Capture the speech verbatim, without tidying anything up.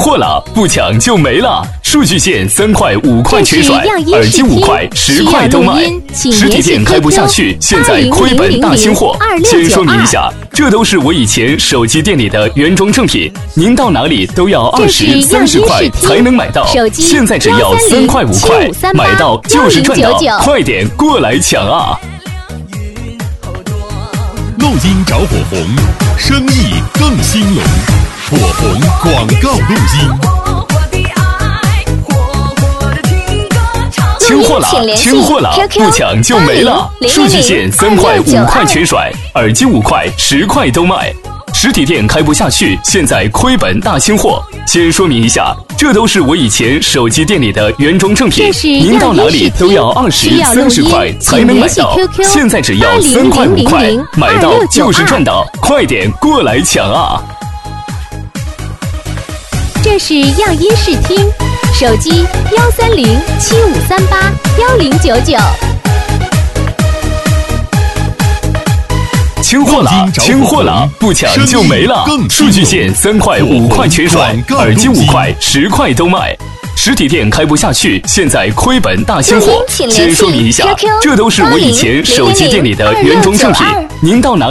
货了，不抢就没了。数据线三块五块全甩，耳机五块十块都卖。实体店开不下去，现在亏本大清货。先说明一下，这都是我以前手机店里的原装正品，您到哪里都要二十三十块才能买到，现在只要三块五块，买到就是赚到，快点过来抢啊！ 录音找火红，生意更兴隆，火红广告录音。 清货了，清货了，不抢就没了。数据线三块五块全甩，耳机五块十块都卖。实体店开不下去，现在亏本大清货。先说明一下，这都是我以前手机店里的原装正品，您到哪里都要二十三十块才能买到，现在只要三块五块，买到就是赚到，快点过来抢啊！ 这是样音视听，手机幺三零七五三八幺零九九。 清货了，清货了，不抢就没了。数据线三块五块全甩，耳机五块十块都卖。实体店开不下去，现在亏本大清货。先说明一下，这都是我以前手机店里的原装正品，您到哪